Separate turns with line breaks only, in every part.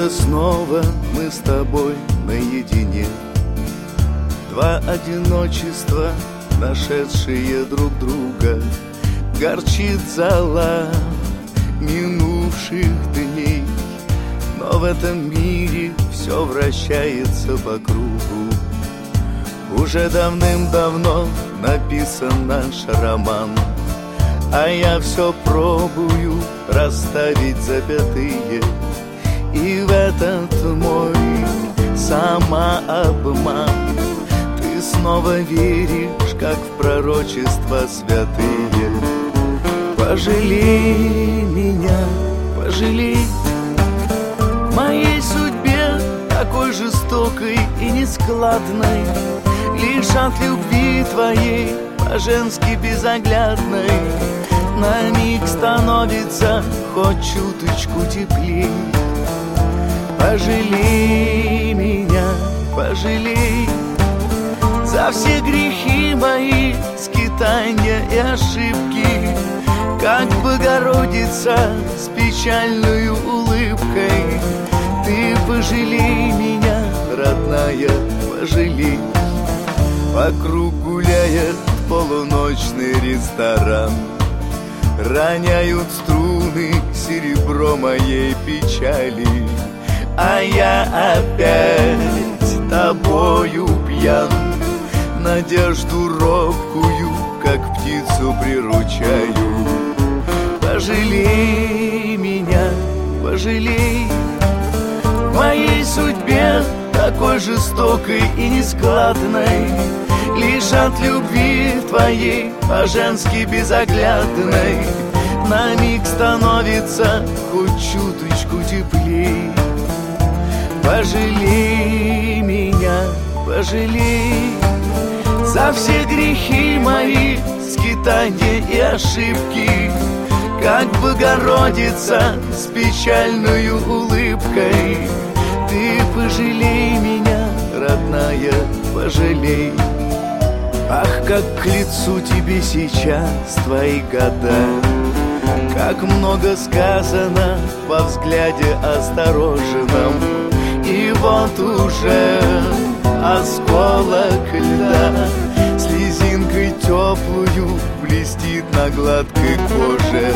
это снова мы с тобой наедине. Два одиночества, нашедшие друг друга. Горчит зола минувших дней, но в этом мире все вращается по кругу. Уже давным-давно написан наш роман, а я все пробую расставить запятые. И в этот мой самообман ты снова веришь, как в пророчества святые. Пожалей меня, пожалей, в моей судьбе такой жестокой и нескладной. Лишь от любви твоей, по-женски безоглядной, на миг становится хоть чуточку теплей. Пожалей меня, пожалей за все грехи мои, скитания и ошибки. Как Богородица с печальною улыбкой. Ты пожалей меня, родная, пожалей. Вокруг гуляет полуночный ресторан, роняют струны серебро моей печали. А я опять тобою пьян, надежду робкую, как птицу приручаю. Пожалей меня, пожалей, в моей судьбе такой жестокой и нескладной. Лишь от любви твоей, по-женски безоглядной, на миг становится хоть чуточку теплей. Пожалей меня, пожалей за все грехи мои, скитания и ошибки. Как Богородица с печальною улыбкой. Ты пожалей меня, родная, пожалей. Ах, как к лицу тебе сейчас твои года, как много сказано во взгляде осторожном. И вот уже осколок льда слезинкой теплую блестит на гладкой коже.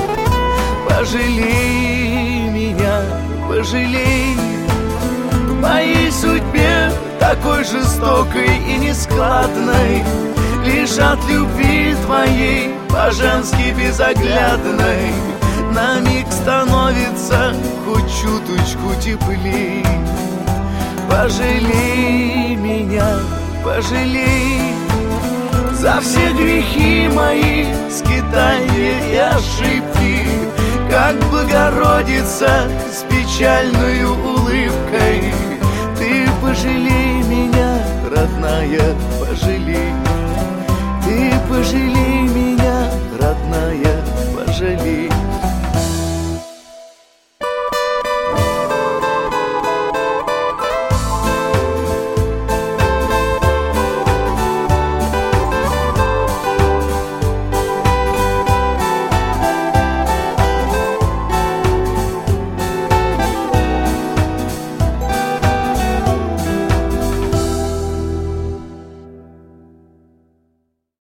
Пожалей меня, пожалей, в моей судьбе такой жестокой и нескладной. Лишь от любви твоей, по-женски безоглядной, на миг становится хоть чуточку теплей. Пожалей меня, пожалей за все грехи мои, скитания и ошибки. Как Богородица с печальною улыбкой. Ты пожалей меня, родная, пожалей. Ты пожалей